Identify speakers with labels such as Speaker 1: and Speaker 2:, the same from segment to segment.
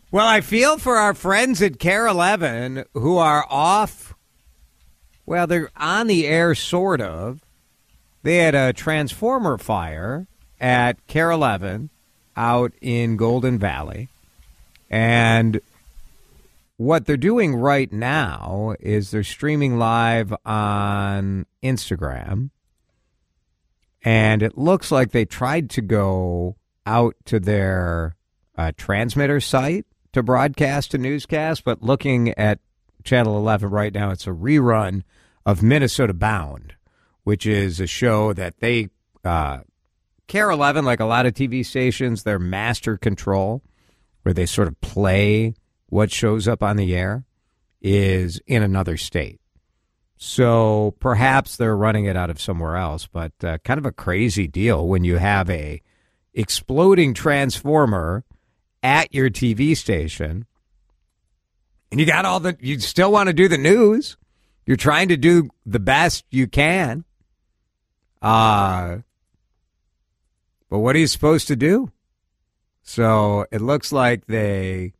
Speaker 1: Well, I feel for our friends at KARE 11 who are off. Well, they're on the air, sort of. They had a transformer fire at KARE 11 out in Golden Valley. And what they're doing right now is they're streaming live on Instagram. And it looks like they tried to go out to their transmitter site to broadcast a newscast, but looking at Channel 11 right now, it's a rerun of Minnesota Bound, which is a show that they, KARE 11, like a lot of TV stations, their master control, where they sort of play what shows up on the air, is in another state. So perhaps they're running it out of somewhere else, but kind of a crazy deal when you have a exploding transformer at your TV station, and you got you still want to do the news. You're trying to do the best you can. But what are you supposed to do? So it looks like they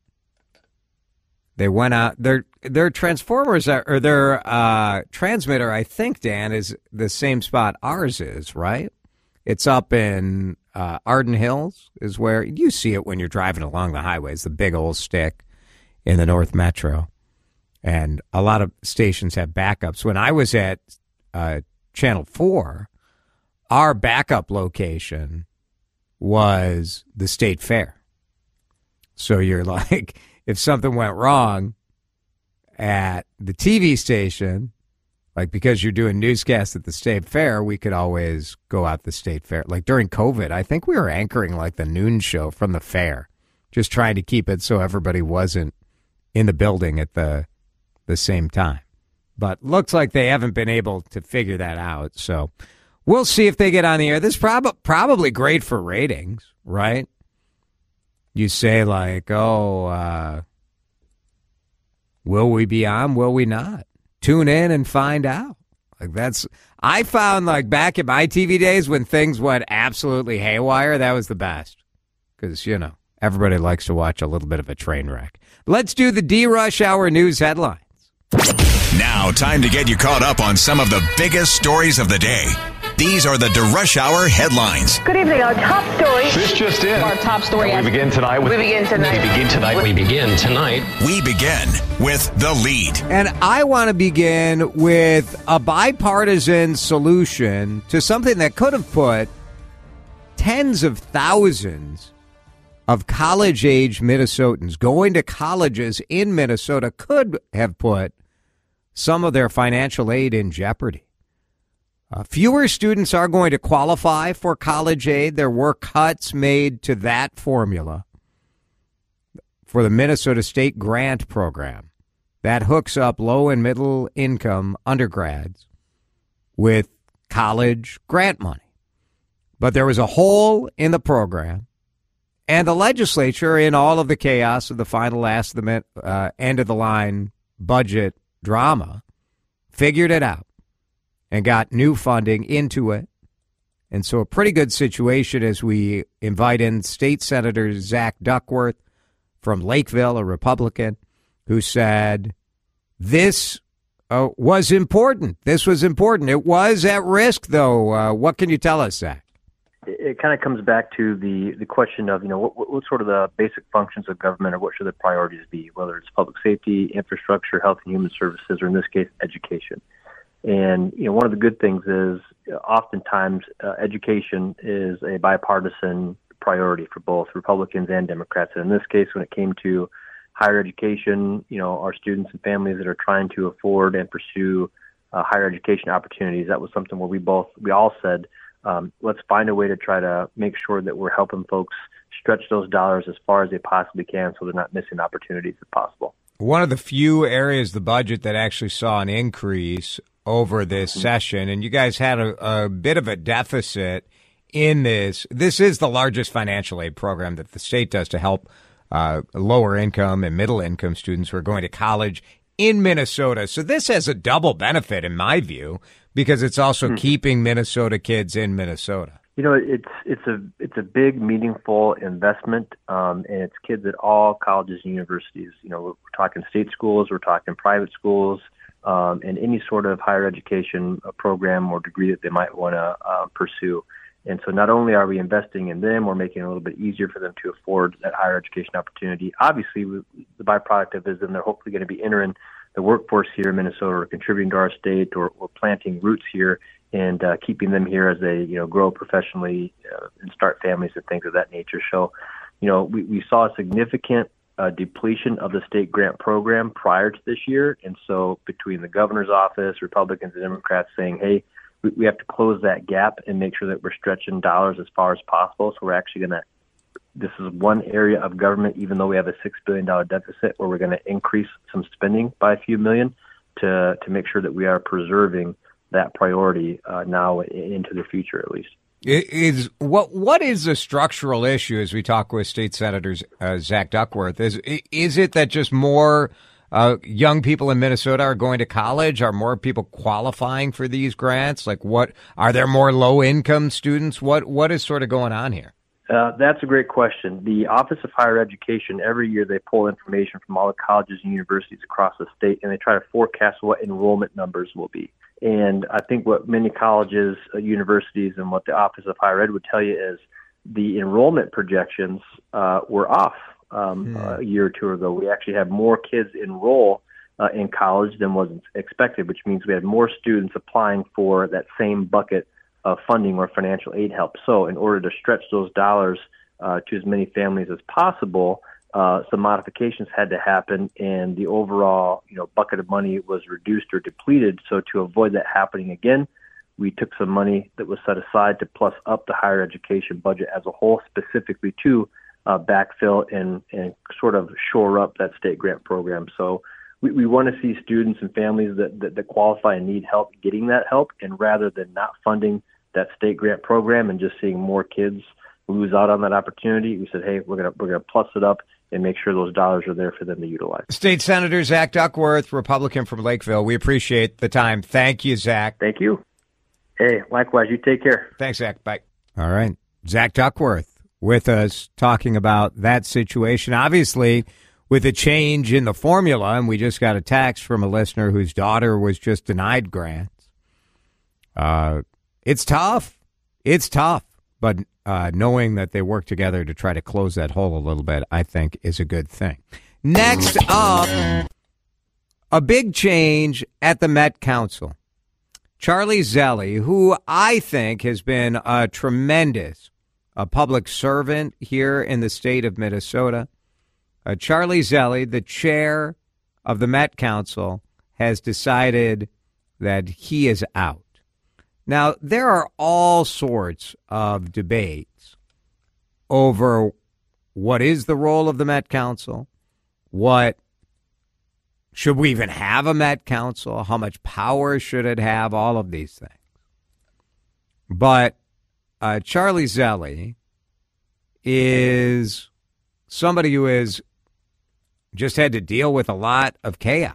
Speaker 1: went out. Their transformers or their transmitter, I think, Dan, is the same spot ours is, right? It's up in Arden Hills is where you see it when you're driving along the highways, the big old stick in the North Metro. And a lot of stations have backups. When I was at Channel 4, our backup location was the State Fair. So you're like, if something went wrong at the TV station, like because you're doing newscasts at the State Fair, we could always go out the State Fair. Like during COVID, I think we were anchoring like the noon show from the fair, just trying to keep it so everybody wasn't in the building at the same time. But looks like they haven't been able to figure that out. So we'll see if they get on the air. This is probably great for ratings, right? You say like, will we be on? Will we not? Tune in and find out. Like I found like back in my TV days when things went absolutely haywire, that was the best. Because, everybody likes to watch a little bit of a train wreck. Let's do the D-Rush Hour news headlines.
Speaker 2: Now, time to get you caught up on some of the biggest stories of the day. These are the DeRush Hour headlines.
Speaker 3: Good evening. Our top story.
Speaker 4: This just in.
Speaker 3: Our top story.
Speaker 4: We begin tonight.
Speaker 3: We begin tonight.
Speaker 2: We begin with The Lead.
Speaker 1: And I want to begin with a bipartisan solution to something that could have put tens of thousands of college-age Minnesotans going to colleges in Minnesota could have put some of their financial aid in jeopardy. Fewer students are going to qualify for college aid. There were cuts made to that formula for the Minnesota State Grant Program that hooks up low and middle income undergrads with college grant money. But there was a hole in the program, and the legislature, in all of the chaos of the final last of the end of the line budget drama, figured it out and got new funding into it. And so a pretty good situation as we invite in State Senator Zach Duckworth from Lakeville, a Republican, who said this was important. This was important. It was at risk, though. What can you tell us, Zach?
Speaker 5: It kind of comes back to the question of, what sort of the basic functions of government, or what should the priorities be, whether it's public safety, infrastructure, health and human services, or in this case, education. And, one of the good things is oftentimes education is a bipartisan priority for both Republicans and Democrats. And in this case, when it came to higher education, our students and families that are trying to afford and pursue higher education opportunities, that was something where we all said, let's find a way to try to make sure that we're helping folks stretch those dollars as far as they possibly can so they're not missing opportunities if possible. One
Speaker 1: of the few areas of the budget that actually saw an increase over this session, and you guys had a bit of a deficit in this. This is the largest financial aid program that the state does to help lower income and middle income students who are going to college in Minnesota. So this has a double benefit in my view, because it's also keeping Minnesota kids in Minnesota.
Speaker 5: It's a big, meaningful investment, and it's kids at all colleges and universities. We're talking state schools, we're talking private schools, and any sort of higher education program or degree that they might want to pursue. And so not only are we investing in them, we're making it a little bit easier for them to afford that higher education opportunity. Obviously, the byproduct of it is then they're hopefully going to be entering the workforce here in Minnesota, or contributing to our state, or planting roots here, and keeping them here as they grow professionally and start families and things of that nature. So, we saw a significant depletion of the state grant program prior to this year, and so between the governor's office, Republicans and Democrats saying, hey, we have to close that gap and make sure that we're stretching dollars as far as possible. So we're actually this is one area of government, even though we have a $6 billion deficit, where we're going to increase some spending by a few million to make sure that we are preserving that priority now into the future, at least.
Speaker 1: What is the structural issue as we talk with State Senators Zach Duckworth? Is it that just more young people in Minnesota are going to college? Are more people qualifying for these grants? Are there more low-income students? What is sort of going on here?
Speaker 5: That's a great question. The Office of Higher Education, every year they pull information from all the colleges and universities across the state, and they try to forecast what enrollment numbers will be. And I think what many colleges, universities, and what the Office of Higher Ed would tell you is the enrollment projections were off. A year or two ago. We actually had more kids enroll in college than was expected, which means we had more students applying for that same bucket of funding or financial aid help. So in order to stretch those dollars to as many families as possible, some modifications had to happen, and the overall bucket of money was reduced or depleted. So to avoid that happening again, we took some money that was set aside to plus up the higher education budget as a whole, specifically to backfill and sort of shore up that state grant program. So we want to see students and families that qualify and need help getting that help, and rather than not funding that state grant program and just seeing more kids lose out on that opportunity, we said, hey, we're gonna plus it up and make sure those dollars are there for them to utilize.
Speaker 1: State Senator Zach Duckworth, Republican from Lakeville. We appreciate the time. Thank you, Zach.
Speaker 5: Thank you. Hey, likewise. You take care.
Speaker 1: Thanks, Zach. Bye. All right. Zach Duckworth with us talking about that situation. Obviously, with a change in the formula, and we just got a text from a listener whose daughter was just denied grants. It's tough. It's tough. But knowing that they work together to try to close that hole a little bit, I think, is a good thing. Next up, a big change at the Met Council. Charlie Zelle, who I think has been a tremendous public servant here in the state of Minnesota. Charlie Zelle, the chair of the Met Council, has decided that he is out. Now, there are all sorts of debates over what is the role of the Met Council, should we even have a Met Council, how much power should it have, all of these things. But Charlie Zelle is somebody who has just had to deal with a lot of chaos.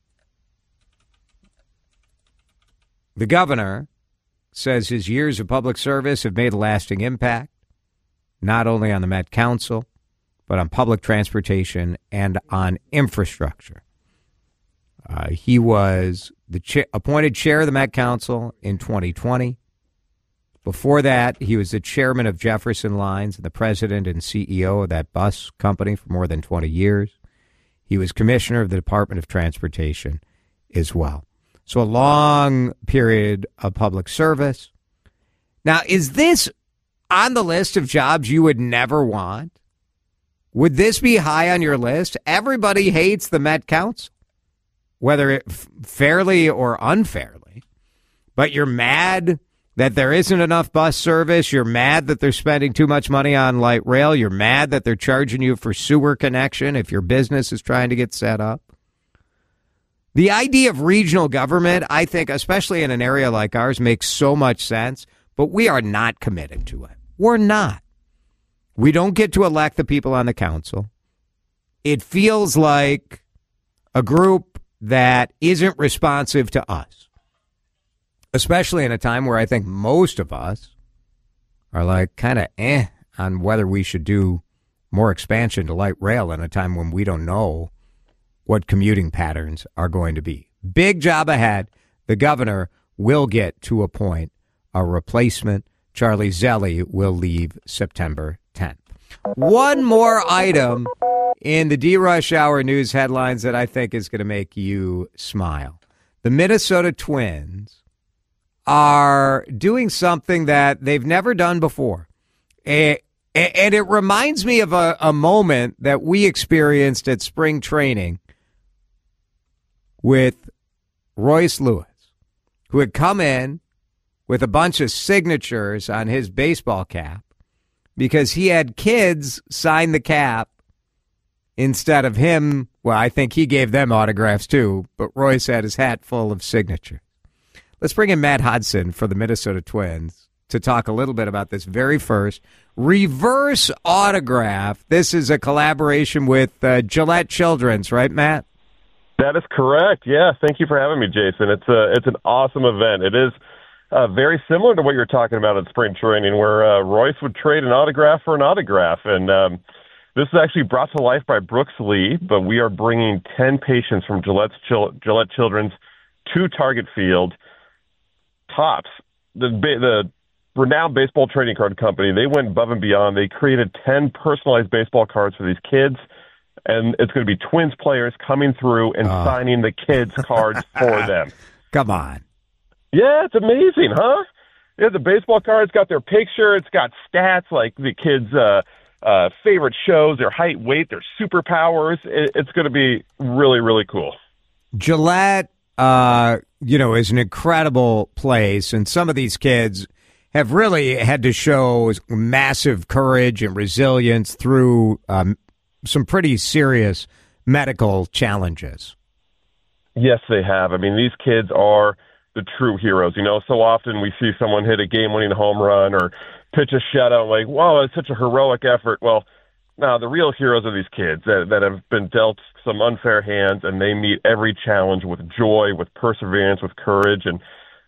Speaker 1: The governor says his years of public service have made a lasting impact, not only on the Met Council, but on public transportation and on infrastructure. He was the appointed chair of the Met Council in 2020. Before that, he was the chairman of Jefferson Lines and the president and CEO of that bus company for more than 20 years. He was commissioner of the Department of Transportation as well. So a long period of public service. Now, is this on the list of jobs you would never want? Would this be high on your list? Everybody hates the Met Council, whether it fairly or unfairly. But you're mad that there isn't enough bus service. You're mad that they're spending too much money on light rail. You're mad that they're charging you for sewer connection if your business is trying to get set up. The idea of regional government, I think, especially in an area like ours, makes so much sense, but we are not committed to it. We're not. We don't get to elect the people on the council. It feels like a group that isn't responsive to us, especially in a time where I think most of us are like kind of on whether we should do more expansion to light rail in a time when we don't know what commuting patterns are going to be. Big job ahead. The governor will get to appoint a replacement. Charlie Zelle will leave September 10th. One more item in the D-Rush Hour news headlines that I think is going to make you smile. The Minnesota Twins are doing something that they've never done before. And it reminds me of a moment that we experienced at spring training with Royce Lewis, who had come in with a bunch of signatures on his baseball cap because he had kids sign the cap instead of him. Well, I think he gave them autographs too, but Royce had his hat full of signatures. Let's bring in Matt Hodson for the Minnesota Twins to talk a little bit about this very first reverse autograph. This is a collaboration with Gillette Children's, right, Matt?
Speaker 4: That is correct. Yeah, thank you for having me, Jason. It's an awesome event. It is very similar to what you're talking about at spring training, where Royce would trade an autograph for an autograph. And this is actually brought to life by Brooks Lee, but we are bringing 10 patients from Gillette Children's to Target Field. Topps, the renowned baseball trading card company, they went above and beyond. They created 10 personalized baseball cards for these kids, and it's going to be Twins players coming through and signing the kids' cards for them.
Speaker 1: Come on.
Speaker 4: Yeah, it's amazing, huh? Yeah, the baseball card's got their picture. It's got stats like the kids' favorite shows, their height, weight, their superpowers. It's going to be really, really cool.
Speaker 1: Gillette, is an incredible place, and some of these kids have really had to show massive courage and resilience through some pretty serious medical challenges. Yes, they have. I mean, these kids are the true heroes. So often we see someone hit a game-winning home run or pitch a shutout, like, wow, it's such a heroic effort. Well, no, the real heroes are these kids that have been dealt some unfair hands, and they meet every challenge with joy, with perseverance, with courage. And,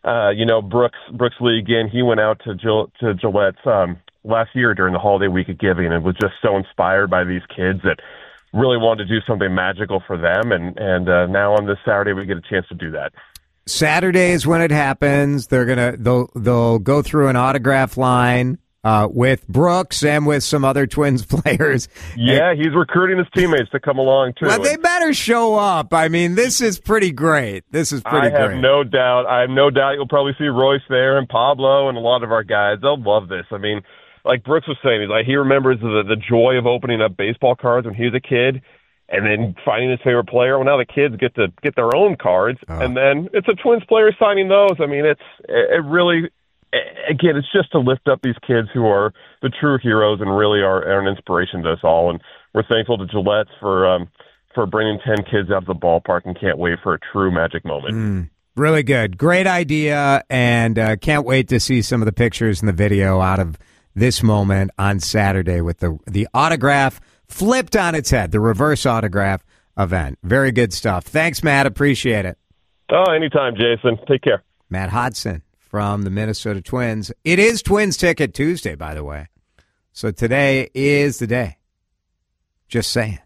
Speaker 1: Brooks Lee, again, he went out to Gillette's last year during the holiday week of giving and was just so inspired by these kids that really wanted to do something magical for them. And now on this Saturday, we get a chance to do that. Saturday is when it happens. They'll go through an autograph line with Brooks and with some other Twins players. Yeah, he's recruiting his teammates to come along, too. Well, they better show up. I mean, this is pretty great. I have no doubt you'll probably see Royce there and Pablo and a lot of our guys. They'll love this. I mean, like Brooks was saying, he remembers the joy of opening up baseball cards when he was a kid and then finding his favorite player. Well, now the kids get to get their own cards, and then it's a Twins player signing those. I mean, it really... Again, it's just to lift up these kids who are the true heroes and really are an inspiration to us all. And we're thankful to Gillette for bringing 10 kids out of the ballpark and can't wait for a true magic moment. Really good. Great idea, and can't wait to see some of the pictures and the video out of this moment on Saturday with the autograph flipped on its head, the reverse autograph event. Very good stuff. Thanks, Matt. Appreciate it. Oh, anytime, Jason. Take care. Matt Hodson from the Minnesota Twins. It is Twins Ticket Tuesday, by the way. So today is the day. Just saying.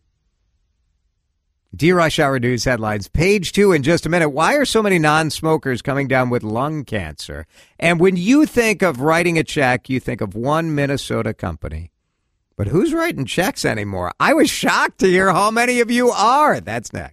Speaker 1: D-Rush Hour News headlines. Page 2 in just a minute. Why are so many non-smokers coming down with lung cancer? And when you think of writing a check, you think of one Minnesota company. But who's writing checks anymore? I was shocked to hear how many of you are. That's next.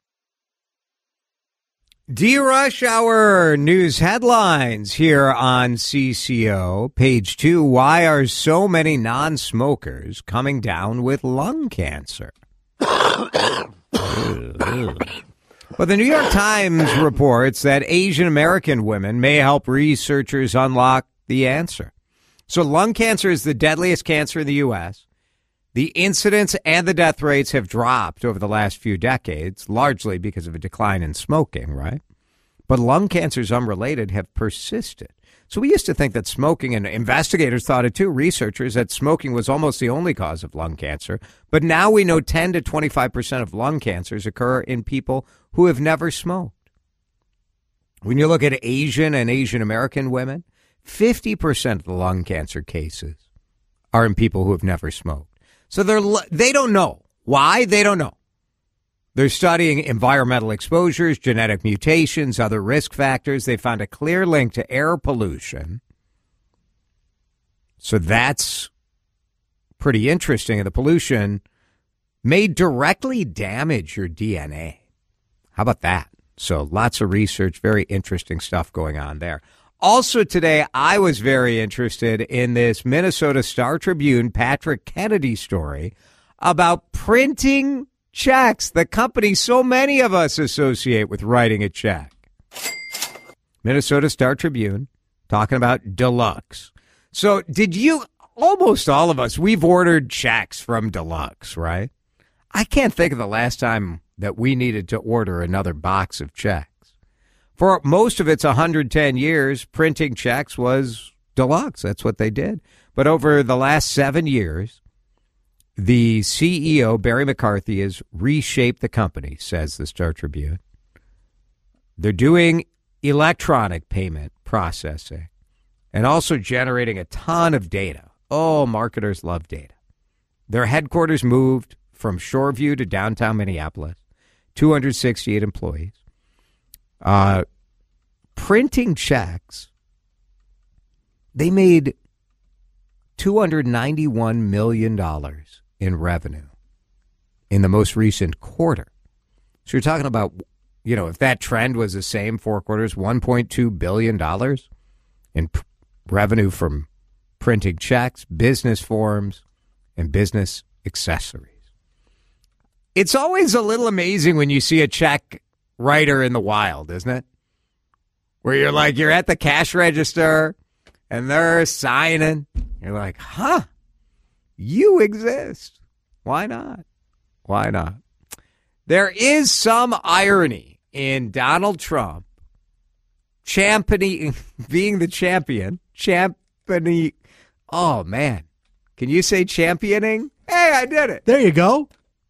Speaker 1: D-Rush Hour News headlines here on CCO. Page 2, why are so many non-smokers coming down with lung cancer? Well, the New York Times reports that Asian American women may help researchers unlock the answer. So lung cancer is the deadliest cancer in the U.S. The incidence and the death rates have dropped over the last few decades, largely because of a decline in smoking, right? But lung cancers unrelated have persisted. So we used to think that smoking, and investigators thought it too, researchers, that smoking was almost the only cause of lung cancer. But now we know 10 to 25% of lung cancers occur in people who have never smoked. When you look at Asian and Asian American women, 50% of the lung cancer cases are in people who have never smoked. So they don't know. Why? They don't know. They're studying environmental exposures, genetic mutations, other risk factors. They found a clear link to air pollution. So that's pretty interesting. And the pollution may directly damage your DNA. How about that? So lots of research, very interesting stuff going on there. Also today, I was very interested in this Minnesota Star Tribune Patrick Kennedy story about printing checks, the company so many of us associate with writing a check. Minnesota Star Tribune talking about Deluxe. So almost all of us, we've ordered checks from Deluxe, right? I can't think of the last time that we needed to order another box of checks. For most of its 110 years, printing checks was Deluxe. That's what they did. But over the last 7 years, the CEO, Barry McCarthy, has reshaped the company, says the Star Tribune. They're doing electronic payment processing and also generating a ton of data. Oh, marketers love data. Their headquarters moved from Shoreview to downtown Minneapolis, 268 employees. Printing checks, they made $291 million in revenue in the most recent quarter. So you're talking about, if that trend was the same 4 quarters, $1.2 billion in revenue from printing checks, business forms, and business accessories. It's always a little amazing when you see a check writer in the wild, isn't it? Where you're at the cash register and they're signing. You're like, you exist. Why not? Why not? There is some irony in Donald Trump being the champion. Oh, man. Can you say championing? Hey, I did it.
Speaker 6: There you go.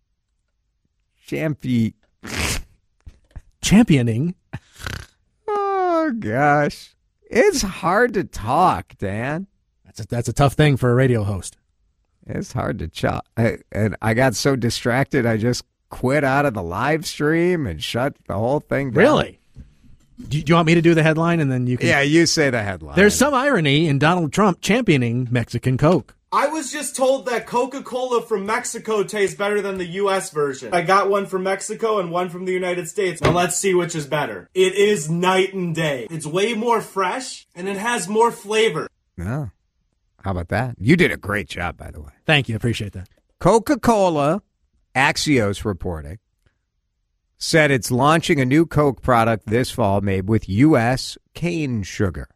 Speaker 6: Championing.
Speaker 1: Oh, gosh. It's hard to talk, Dan.
Speaker 6: That's a tough thing for a radio host.
Speaker 1: It's hard to talk. And I got so distracted, I just quit out of the live stream and shut the whole thing down.
Speaker 6: Really? Do you want me to do the headline and then you can...
Speaker 1: Yeah, you say the headline.
Speaker 6: There's some irony in Donald Trump championing Mexican Coke.
Speaker 7: I was just told that Coca-Cola from Mexico tastes better than the U.S. version. I got one from Mexico and one from the United States. Now let's see which is better. It is night and day. It's way more fresh, and it has more flavor.
Speaker 1: Oh, how about that? You did a great job, by the way.
Speaker 6: Thank you. Appreciate that.
Speaker 1: Coca-Cola, Axios reporting, said it's launching a new Coke product this fall made with U.S. cane sugar.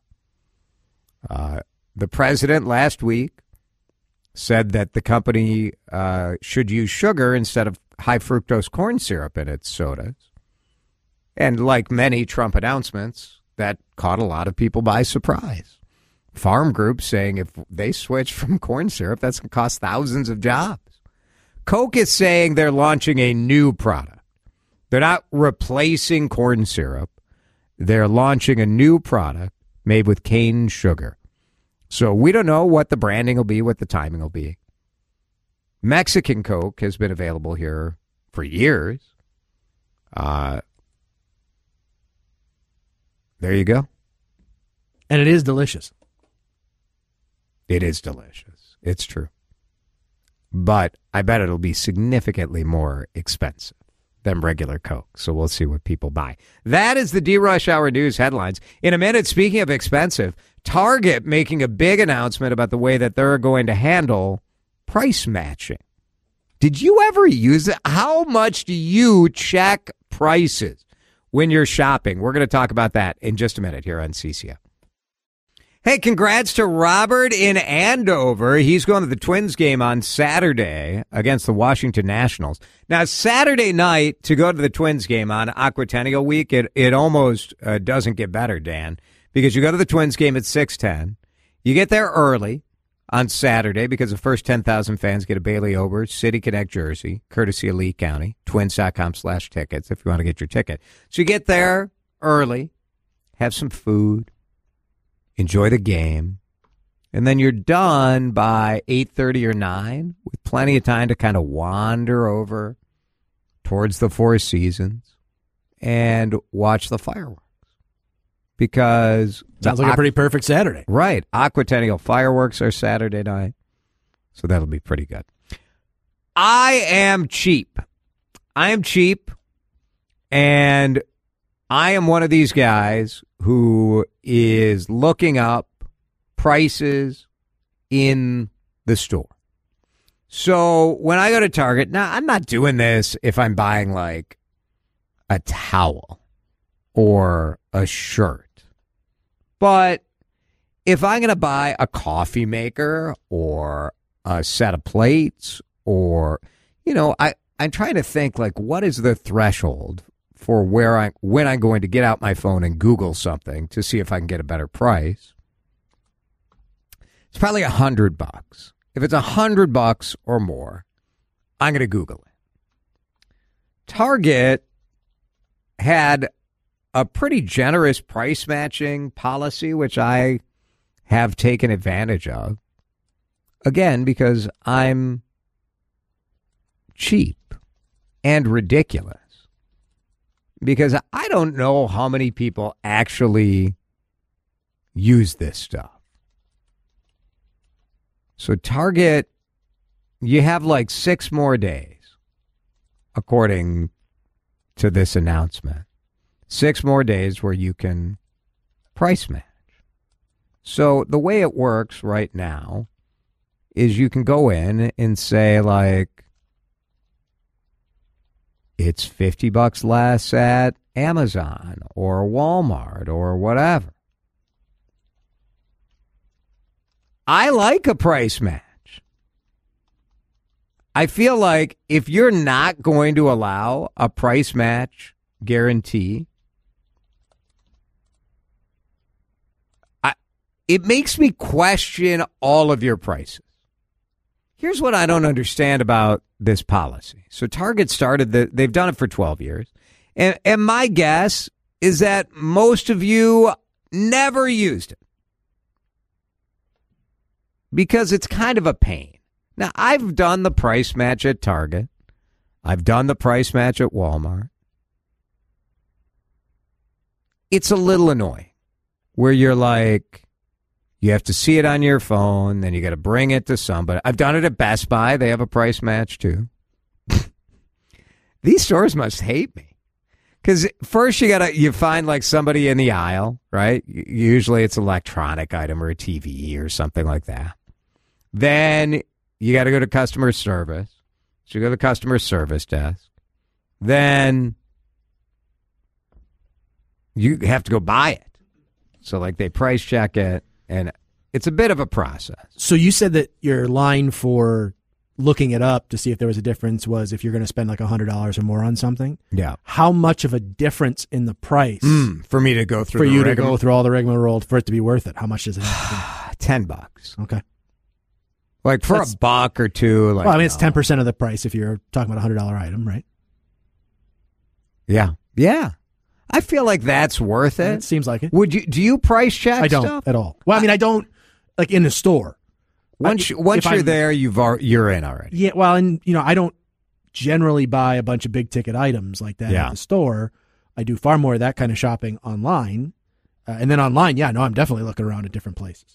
Speaker 1: The president last week said that the company should use sugar instead of high fructose corn syrup in its sodas. And like many Trump announcements, that caught a lot of people by surprise. Farm groups saying if they switch from corn syrup, that's going to cost thousands of jobs. Coke is saying they're launching a new product. They're not replacing corn syrup. They're launching a new product made with cane sugar. So we don't know what the branding will be, what the timing will be. Mexican Coke has been available here for years. There you go.
Speaker 6: And it is delicious.
Speaker 1: It is delicious. It's true. But I bet it'll be significantly more expensive than regular Coke. So we'll see what people buy. That is the D-Rush Hour News headlines. In a minute, speaking of expensive, Target making a big announcement about the way that they're going to handle price matching. Did you ever use it? How much do you check prices when you're shopping? We're going to talk about that in just a minute here on CCO. Hey, congrats to Robert in Andover. He's going to the Twins game on Saturday against the Washington Nationals. Now, Saturday night to go to the Twins game on Aquatennial Week, it almost doesn't get better, Dan, because you go to the Twins game at 6:10. You get there early on Saturday because the first 10,000 fans get a Bailey Ober City Connect jersey, courtesy of Lee County, twins.com/tickets if you want to get your ticket. So you get there early, have some food, enjoy the game, and then you're done by 8:30 or 9 with plenty of time to kind of wander over towards the Four Seasons and watch the fireworks. Because
Speaker 6: sounds like a pretty perfect Saturday.
Speaker 1: Right. Aquatennial fireworks are Saturday night. So that'll be pretty good. I am cheap. And I am one of these guys who is looking up prices in the store. So when I go to Target, now I'm not doing this if I'm buying like a towel or a shirt. But if I'm going to buy a coffee maker or a set of plates or, I'm trying to think like what is the threshold for when I'm going to get out my phone and Google something to see if I can get a better price. It's probably $100. If it's $100 or more, I'm going to Google it. Target had a pretty generous price matching policy, which I have taken advantage of. Again, because I'm cheap and ridiculous. Because I don't know how many people actually use this stuff. So Target, you have like 6 more days, according to this announcement. 6 more days where you can price match. So the way it works right now is you can go in and say like, it's $50 less at Amazon or Walmart or whatever. I like a price match. I feel like if you're not going to allow a price match guarantee, it makes me question all of your prices. Here's what I don't understand about this policy. So Target they've done it for 12 years. And my guess is that most of you never used it. Because it's kind of a pain. Now, I've done the price match at Target. I've done the price match at Walmart. It's a little annoying where you're like, you have to see it on your phone, then you got to bring it to somebody. I've done it at Best Buy. They have a price match, too. These stores must hate me. Because first you find like somebody in the aisle, right? Usually it's an electronic item or a TV or something like that. Then you got to go to customer service. So you go to the customer service desk. Then you have to go buy it. So like they price check it, and it's a bit of a process.
Speaker 6: So you said that your line for looking it up to see if there was a difference was if you're going to spend like $100 or more on something.
Speaker 1: Yeah.
Speaker 6: How much of a difference in the price
Speaker 1: for me to go through?
Speaker 6: For you to go through all the rigmarole for it to be worth it? How much does it have to be?
Speaker 1: $10.
Speaker 6: Okay.
Speaker 1: Like for
Speaker 6: That's,
Speaker 1: a buck or two. Like,
Speaker 6: well, I mean, it's 10% of the price if you're talking about a $100 item, right?
Speaker 1: Yeah. Yeah. I feel like that's worth it.
Speaker 6: It seems like it.
Speaker 1: Do you price check
Speaker 6: I don't
Speaker 1: stuff?
Speaker 6: at all. Well, I mean, I don't like in the store.
Speaker 1: Once you're there, you're in already.
Speaker 6: Yeah, well, and I don't generally buy a bunch of big ticket items like that at the store. I do far more of that kind of shopping online. And then online, I'm definitely looking around at different places.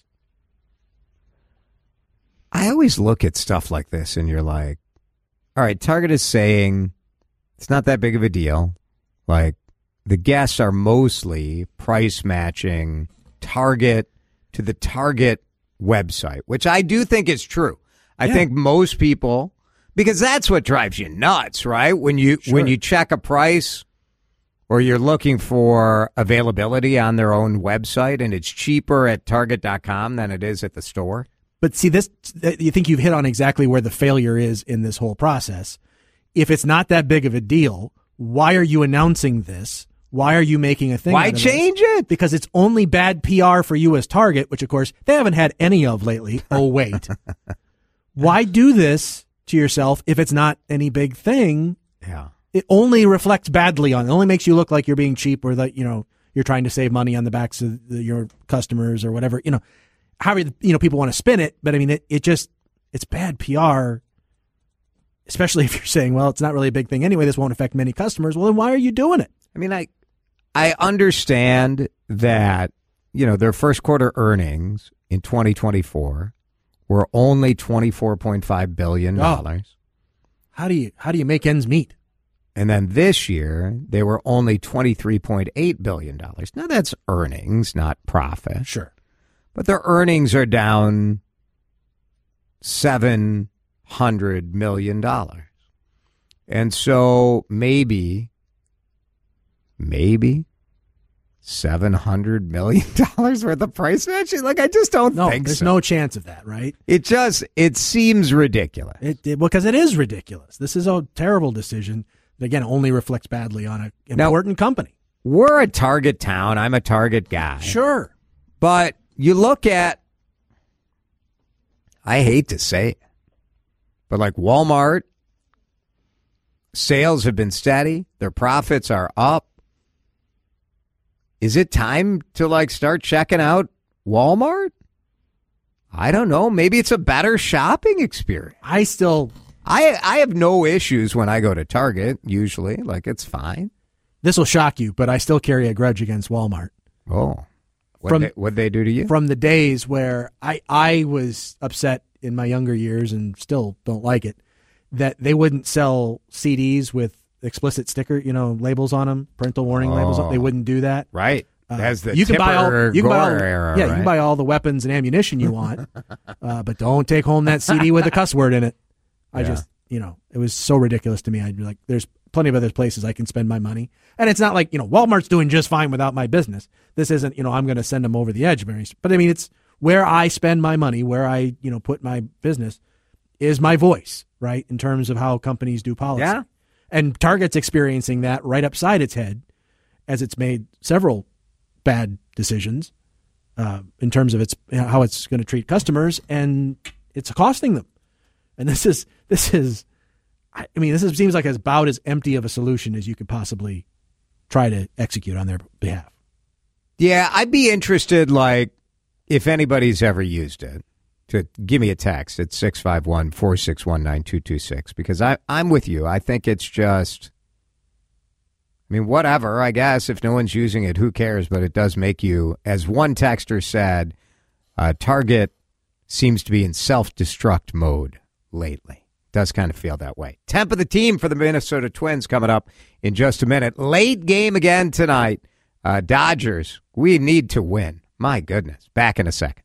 Speaker 1: I always look at stuff like this and you're like, all right, Target is saying it's not that big of a deal. Like the guests are mostly price matching Target to the Target website, which I do think is true. I think most people, because that's what drives you nuts, right? When you check a price or you're looking for availability on their own website and it's cheaper at Target.com than it is at the store.
Speaker 6: But see, you think you've hit on exactly where the failure is in this whole process. If it's not that big of a deal, why are you announcing this? Why are you making a thing
Speaker 1: Why
Speaker 6: out of
Speaker 1: change
Speaker 6: this?
Speaker 1: it?
Speaker 6: Because it's only bad PR for you as Target, which, of course, they haven't had any of lately. Oh, wait. Why do this to yourself if it's not any big thing?
Speaker 1: Yeah.
Speaker 6: It only reflects badly on it. It only makes you look like you're being cheap or that, you're you're trying to save money on the backs of your customers or whatever, however, people want to spin it. But I mean, it's bad PR, especially if you're saying, well, it's not really a big thing anyway. This won't affect many customers. Well, then why are you doing it?
Speaker 1: I mean, I understand that, their first quarter earnings in 2024 were only $24.5 billion.
Speaker 6: Oh. How do you make ends meet?
Speaker 1: And then this year, they were only $23.8 billion. Now, that's earnings, not profit.
Speaker 6: Sure.
Speaker 1: But their earnings are down $700 million. And so maybe $700 million worth of price matching? Like, I just don't think
Speaker 6: there's
Speaker 1: so.
Speaker 6: No chance of that, right?
Speaker 1: It seems ridiculous.
Speaker 6: Because it is ridiculous. This is a terrible decision that, again, only reflects badly on an important company.
Speaker 1: We're a Target town. I'm a Target guy.
Speaker 6: Sure.
Speaker 1: But you look at, I hate to say it, but like Walmart, sales have been steady. Their profits are up. Is it time to start checking out Walmart? I don't know. Maybe it's a better shopping experience.
Speaker 6: I
Speaker 1: have no issues when I go to Target, usually. It's fine.
Speaker 6: This will shock you, but I still carry a grudge against Walmart.
Speaker 1: Oh. What'd they do to you?
Speaker 6: From the days where I was upset in my younger years and still don't like it, that they wouldn't sell CDs with explicit sticker, labels on them, parental warning labels. They wouldn't do that.
Speaker 1: Right. As the
Speaker 6: you can buy all era,
Speaker 1: yeah,
Speaker 6: right? You can buy all the weapons and ammunition you want, but don't take home that CD with a cuss word in it. It was so ridiculous to me. I'd be like, there's plenty of other places I can spend my money. And it's not like, Walmart's doing just fine without my business. This isn't, I'm going to send them over the edge. But I mean, it's where I spend my money, where I, put my business is my voice, right? In terms of how companies do policy.
Speaker 1: Yeah.
Speaker 6: And Target's experiencing that right upside its head as it's made several bad decisions in terms of how it's going to treat customers, and it's costing them. And this seems like as about as empty of a solution as you could possibly try to execute on their behalf.
Speaker 1: Yeah, I'd be interested, if anybody's ever used it, to give me a text at 651-461-9226, because I'm with you. I think it's just, whatever, I guess. If no one's using it, who cares? But it does make you, as one texter said, Target seems to be in self-destruct mode lately. Does kind of feel that way. Temp of the team for the Minnesota Twins coming up in just a minute. Late game again tonight. Dodgers, we need to win. My goodness. Back in a second.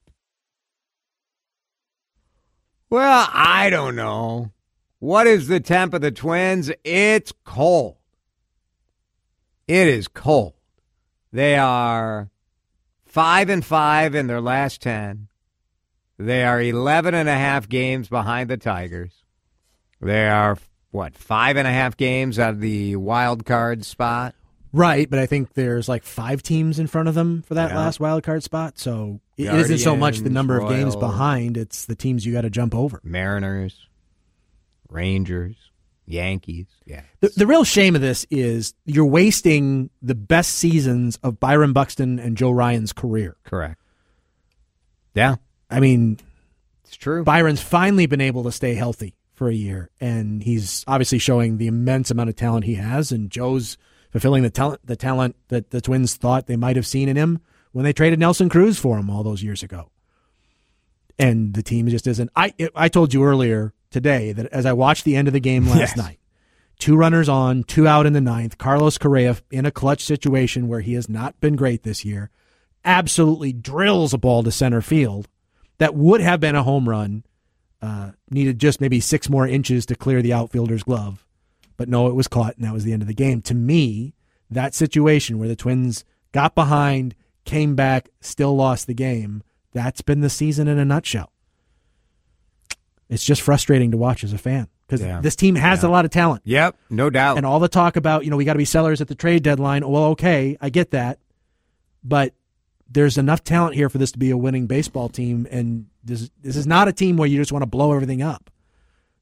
Speaker 1: Well, I don't know. What is the temp of the Twins? It's cold. It is cold. They are 5-5 in their last 10. They are 11.5 games behind the Tigers. They are, 5.5 games out of the wild card spot?
Speaker 6: Right, but I think there's 5 teams in front of them for that last wild card spot. So it isn't so much the number of games behind, it's the teams you got to jump over.
Speaker 1: Mariners, Rangers, Yankees. Yeah.
Speaker 6: The real shame of this is you're wasting the best seasons of Byron Buxton and Joe Ryan's career.
Speaker 1: Correct. Yeah.
Speaker 6: It's true. Byron's finally been able to stay healthy for a year, and he's obviously showing the immense amount of talent he has, and Joe's fulfilling the talent that the Twins thought they might have seen in him when they traded Nelson Cruz for him all those years ago. And the team just isn't. I told you earlier today that as I watched the end of the game last night, 2 runners on, 2 out in the 9th, Carlos Correa in a clutch situation where he has not been great this year, absolutely drills a ball to center field that would have been a home run, needed just maybe 6 more inches to clear the outfielder's glove. But no, it was caught, and that was the end of the game. To me, that situation where the Twins got behind, came back, still lost the game, that's been the season in a nutshell. It's just frustrating to watch as a fan because this team has a lot of talent.
Speaker 1: Yep, no doubt.
Speaker 6: And all the talk about, we got to be sellers at the trade deadline. Well, okay, I get that. But there's enough talent here for this to be a winning baseball team, and this is not a team where you just want to blow everything up.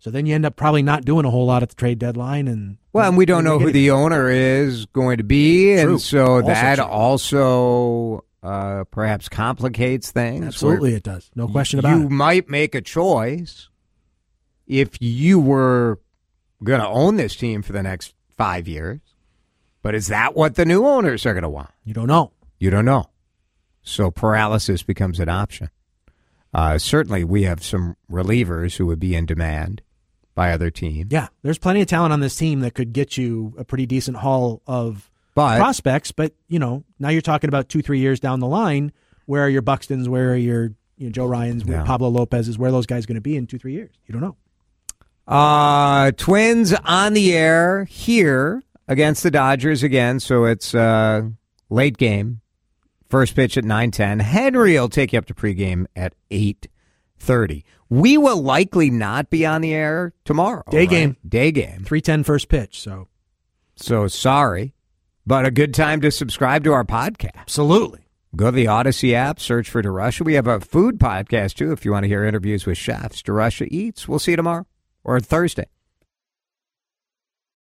Speaker 6: So then you end up probably not doing a whole lot at the trade deadline. And
Speaker 1: we don't know who the owner is going to be,
Speaker 6: True.
Speaker 1: and so
Speaker 6: Also
Speaker 1: that
Speaker 6: true.
Speaker 1: also perhaps complicates things.
Speaker 6: Absolutely, it does. No question about
Speaker 1: You
Speaker 6: it.
Speaker 1: might make a choice if you were going to own this team for the next 5 years, but is that what the new owners are going to want?
Speaker 6: You don't know.
Speaker 1: You don't know. So paralysis becomes an option. Certainly, we have some relievers who would be in demand by other teams.
Speaker 6: Yeah, there's plenty of talent on this team that could get you a pretty decent haul of prospects. But, now you're talking about 2-3 years down the line. Where are your Buxtons? Where are your Joe Ryans? Where Pablo Lopez's? Where are those guys going to be in 2-3 years? You don't know.
Speaker 1: Twins on the air here against the Dodgers again. So it's late game. First pitch at 9:10. Henry will take you up to pregame at 8:30. We will likely not be on the air tomorrow.
Speaker 6: Day game.
Speaker 1: 3:10
Speaker 6: first pitch.
Speaker 1: So sorry, but a good time to subscribe to our podcast.
Speaker 6: Absolutely.
Speaker 1: Go to the Odyssey app, search for DeRusha. We have a food podcast, too, if you want to hear interviews with chefs. DeRusha Eats. We'll see you tomorrow or Thursday.